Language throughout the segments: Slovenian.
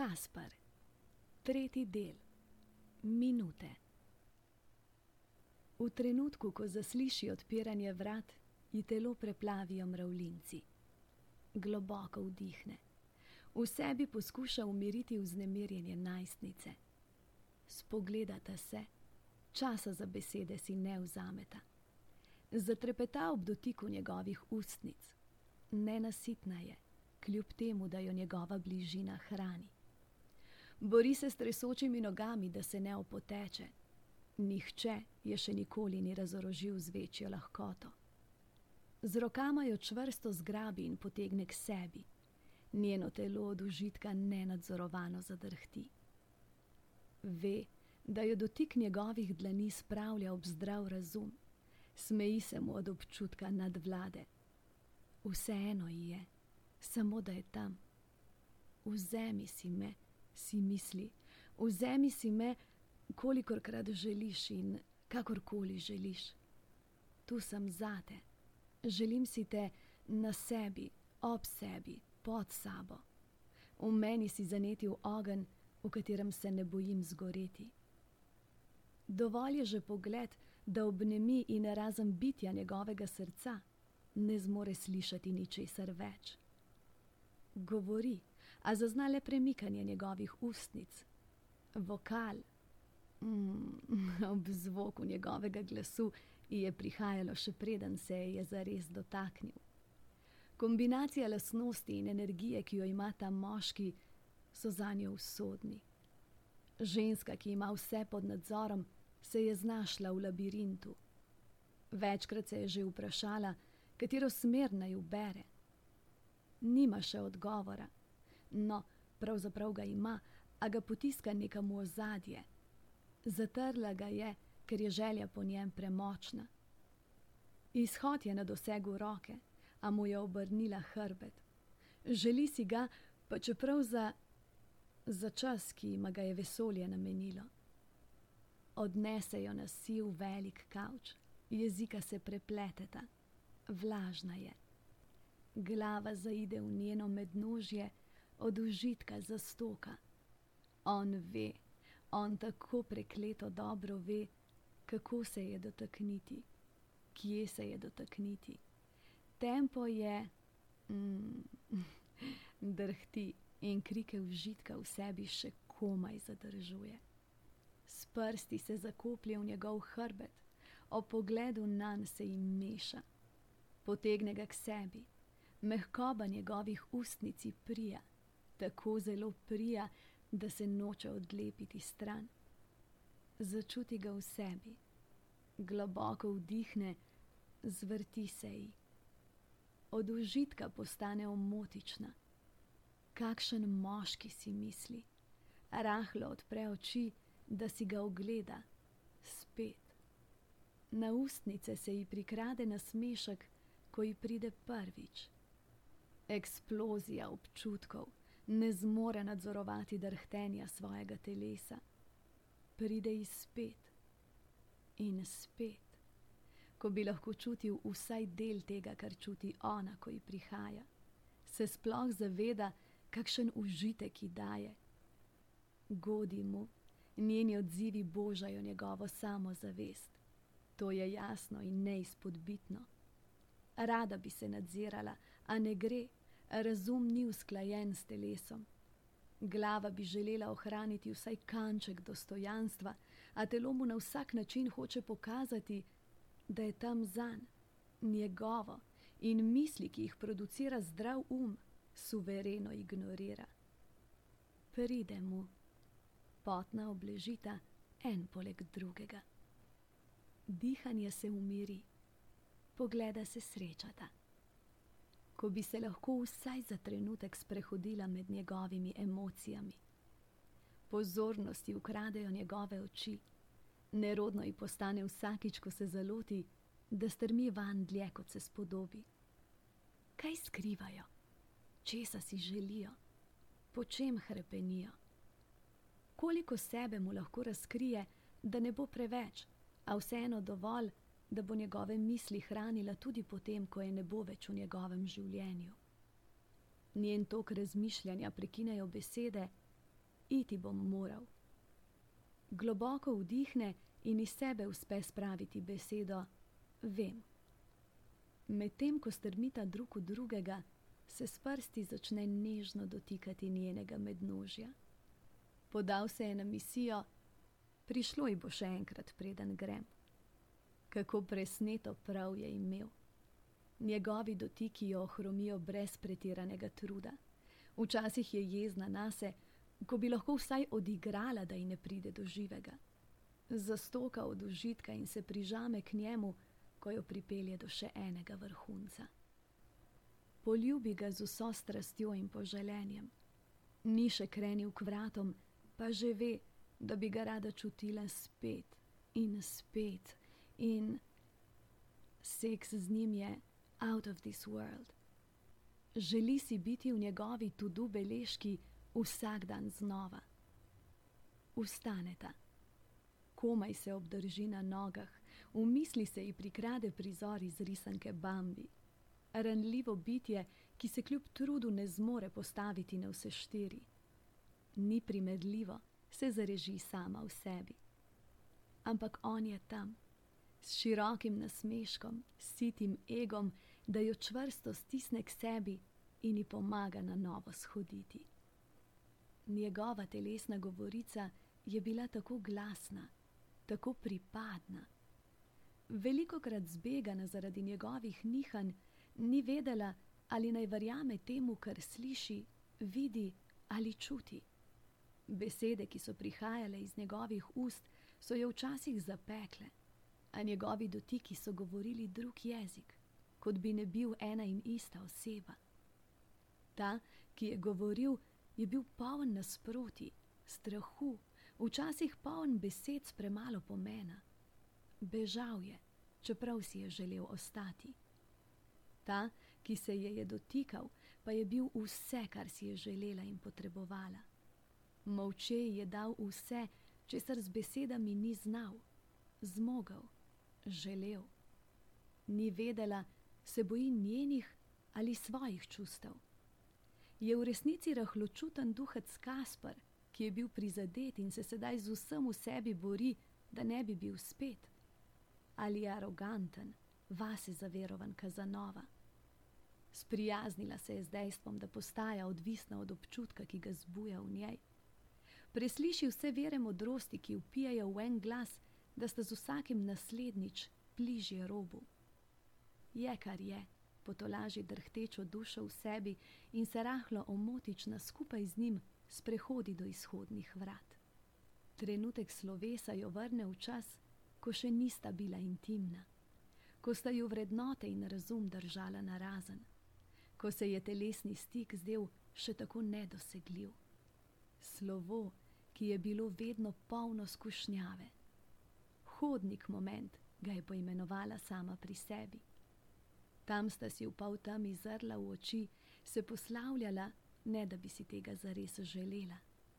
Kaspar, 3. del. Minute. V trenutku, ko zasliši odpiranje vrat, ji telo preplavijo mravljinci. Globoko vdihne. V sebi poskuša umiriti vznemirjenje najstnice. Spogledata se, časa za besede si ne vzameta. Zatrepeta ob dotiku njegovih ustnic. Nenasitna je, kljub temu, da jo njegova bližina hrani. Bori se s tresočimi nogami, da se ne opoteče. Nihče je še nikoli ni razorožil z večjo lahkoto. Z rokama jo čvrsto zgrabi in potegne k sebi. Njeno telo od užitka nenadzorovano zadrhti. Ve, da jo dotik njegovih dlani spravlja ob zdrav razum. Smeji se mu od občutka nadvlade. Vseeno ji je, samo da je tam. Vzemi si me, si misli, vzemi si me, kolikorkrat želiš in kakorkoli želiš. Tu sem zate. Želim si te na sebi, ob sebi, pod sabo. V meni si zanetil ogenj, v katerem se ne bojim zgoreti. Dovolj je že pogled, da obnemi in razen bitja njegovega srca ne zmore slišati ničesar več. Govori, a zazna le premikanje njegovih ustnic. Vokal. Ob zvoku njegovega glasu ji je prihajalo še preden se je zares dotaknil. Kombinacija lastnosti in energije, ki jo ima ta moški, so zanjo usodni. Ženska, ki ima vse pod nadzorom, se je znašla v labirintu. Večkrat se je že vprašala, katero smer naj ubere. Nima še odgovora. No, pravzaprav ga ima, a ga potiska nekam v ozadje. Zatrla ga je, ker je želja po njem premočna. Izhod je na dosegu roke, a mu je obrnila hrbet. Želi si ga, pa čeprav za čas, ki ima ga je vesolje namenilo. Odnese jo na siv velik kavč, jezika se prepleteta, vlažna je. Glava zaide v njeno mednožje, od užitka zastoka. On ve, on tako prekleto dobro ve, kako se je dotakniti, kje se je dotakniti. Tempo je, drhti in krike užitka v sebi še komaj zadržuje. S prsti se zakoplje v njegov hrbet, ob pogledu nanj se jim meša. Potegne ga k sebi, mehkoba njegovih ustnici prija, tako zelo prija, da se noče odlepiti stran. Začuti ga v sebi, globoko vdihne, zvrti se ji. Od užitka postane omotična. Kakšen moški, si misli. Rahlo odpre oči, da si ga ogleda. Spet. Na ustnice se ji prikrade nasmešek, ko ji pride prvič. Eksplozija občutkov, ne zmore nadzorovati drhtenja svojega telesa. Pride ji spet. In spet. Ko bi lahko čutil vsaj del tega, kar čuti ona, ko ji prihaja. Se sploh zaveda, kakšen užitek ji daje. Godi mu, njeni odzivi božajo njegovo samozavest. To je jasno in neizpodbitno. Rada bi se nadzirala, a ne gre, razum ni usklajen s telesom. Glava bi želela ohraniti vsaj kanček dostojanstva, a telo mu na vsak način hoče pokazati, da je tam zanj, njegovo, in misli, ki jih producira zdrav suvereno ignorira. Pride mu, potna obležita, en poleg drugega. Dihanje se umiri, pogleda se srečata. Ko bi se lahko vsaj za trenutek sprehodila med njegovimi emocijami. Pozornosti ukradejo njegove oči. Nerodno ji postane vsakič, ko se zaloti, da strmi vanj dlje, kot se spodobi. Kaj skrivajo? Česa si želijo? Po čem hrepenijo? Koliko sebe mu lahko razkrije, da ne bo preveč, a vseeno dovolj, da bo njegove misli hranila tudi potem, ko je ne bo več v njegovem življenju. Njen tok razmišljanja prekinejo besede, iti bom moral. Globoko vdihne in iz sebe uspe spraviti besedo vem. Medtem ko strmita drug v drugega, se s prsti začne nežno dotikati njenega mednožja. Podal se je na misijo, prišlo ji bo še enkrat, preden grem. Kako presneto prav je imel. Njegovi dotiki jo ohromijo brez pretiranega truda. Včasih je jezna nase, ko bi lahko vsaj odigrala, da ji ne pride do živega. Zastoka od užitka in se prižame k njemu, ko jo pripelje do še enega vrhunca. Poljubi ga z vso strastjo in poželenjem. Ni še krenil k vratom, pa že ve, da bi ga rada čutila spet in spet in seks z njim je out of this world. Želi si biti v njegovi to-do beležki vsak dan znova. Vstaneta. Komaj se obdrži na nogah, v misli se ji prikrade prizor iz risanke Bambi. Ranljivo bitje, ki se kljub trudu ne zmore postaviti na vse štiri. Ni primerljivo, se zareži sama v sebi. Ampak on je tam, s širokim nasmeškom, s sitim egom, da jo čvrsto stisne k sebi in ji pomaga na novo shoditi. Njegova telesna govorica je bila tako glasna, tako pripadna. Velikokrat zbegana zaradi njegovih nihanj, ni vedela, ali naj verjame temu, kar sliši, vidi ali čuti. Besede, ki so prihajale iz njegovih ust, so jo včasih zapekle, a njegovi dotiki so govorili drug jezik, kot bi ne bil ena in ista oseba. Ta, ki je govoril, je bil poln nasproti, strahu, včasih poln besed s premalo pomena. Bežal je, čeprav si je želel ostati. Ta, ki se je dotikal, pa je bil vse, kar si je želela in potrebovala. Molče je dal vse, česar z besedami ni znal, zmogel, želel. Ni vedela, se boji njenih ali svojih čustev. Je v resnici rahločuten duhec Kaspar, ki je bil prizadet in se sedaj z vsem v sebi bori, da ne bi bil spet? Ali je aroganten, vase zaverovan Kazanova? Sprijaznila se je z dejstvom, da postaja odvisna od občutka, ki ga zbuja v njej. Presliši vse vere modrosti, ki vpijajo v en glas, da sta z vsakim naslednjič bližje robu. Je, kar je, potolaži drhtečo dušo v sebi in se rahlo omotična skupaj z njim sprehodi do izhodnih vrat. Trenutek slovesa jo vrne v čas, ko še nista bila intimna, ko sta ju vrednote in razum držala narazen, ko se je telesni stik zdel še tako nedosegljiv. Slovo, ki je bilo vedno polno skušnjave. Hodnik moment ga je poimenovala sama pri sebi. Tam sta si v poltemi zrla v oči, se poslavljala, ne da bi si tega zares želela.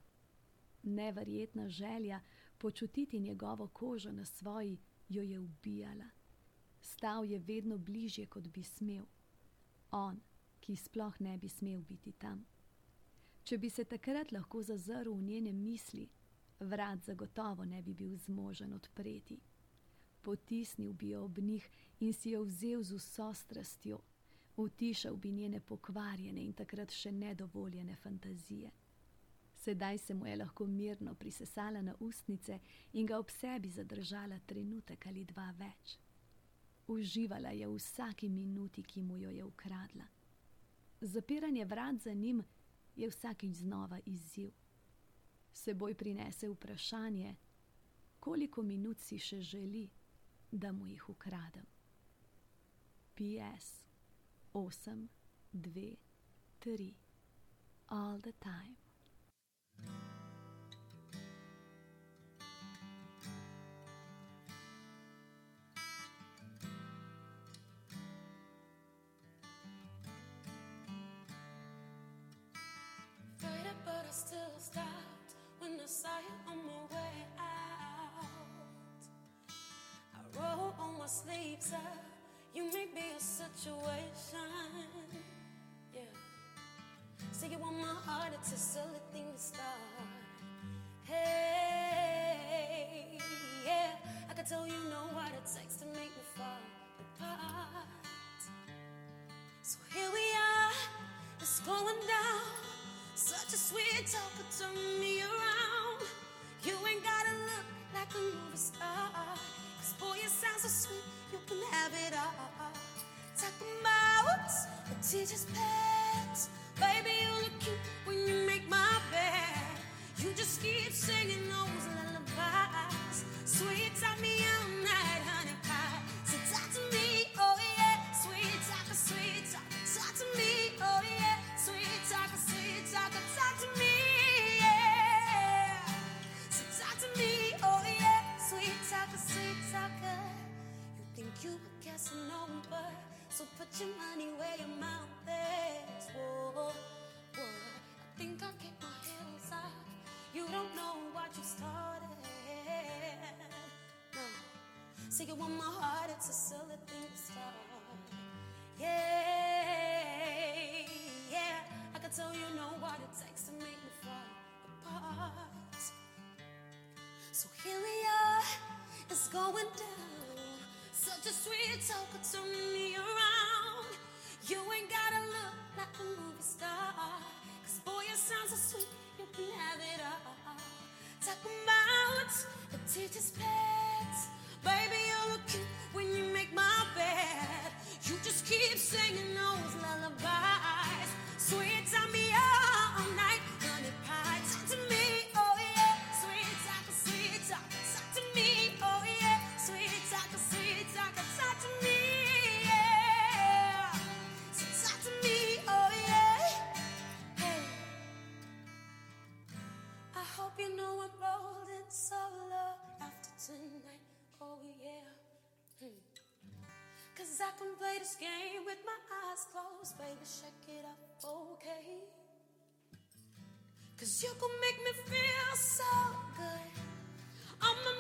Neverjetna želja počutiti njegovo kožo na svoji jo je ubijala. Stal je vedno bližje, kot bi smel. On, ki sploh ne bi smel biti tam. Če bi se takrat lahko zazrl v njene misli, vrat zagotovo ne bi bil zmožen odpreti. Potisnil bi jo ob njih in si jo vzel z vso strastjo, utišal bi njene pokvarjene in takrat še nedovoljene fantazije. Sedaj se mu je lahko mirno prisesala na ustnice in ga ob sebi zadržala trenutek ali dva več. Uživala je v vsaki minuti, ki mu jo je ukradla. Zapiranje vrat za njim je vsakič znova izziv. Seboj prinese vprašanje, koliko minut si še želi, da mu jih ukradem. PS 8, 2, 3 All the time. But I still stopped when I saw you on my way out. I roll on my sleeves up, you make me a situation. Yeah. See you on my heart, it's a silly thing to start. sweet talker, turn me around. You ain't gotta look like a movie star, 'cause boy, you sound so sweet, you can have it all. Talking about the teacher's pet. Baby, you look cute when you make my bed. You just keep singing those lullabies. Sweet, talk me all night, honey pie. So talk to me, oh yeah. Sweet talker, talk to me, oh yeah. Sweet talker, talk to me, yeah. So talk to me, oh yeah. Sweet talker, you think you a Casanova, so put your money where your mouth is. Whoa, whoa, I think I'll kick my heels off. You don't know what you started. No, say you want my heart, it's a silly thing to start. Yeah, yeah, I can tell you know what it takes to make me fall apart. So here we are, it's going down. Such a sweet talker, turn me around. You ain't gotta look like a movie star, 'cause boy, you sound so sweet, you can have it all. Talking about the teacher's pet. Baby, you look cute when you make my bed. You just keep singing those lullabies. Sweet, tell me all night, honey pie. Talk to me, oh yeah. Sweet talker, talk to me, oh yeah. Sweet talker, talk to me, yeah. So talk to me, oh yeah. Hey, I hope you know I'm rolling solo after tonight, oh yeah. 'Cause I can play this game with my eyes closed, baby, shake it up, okay? 'Cause you can make me feel so good. I'ma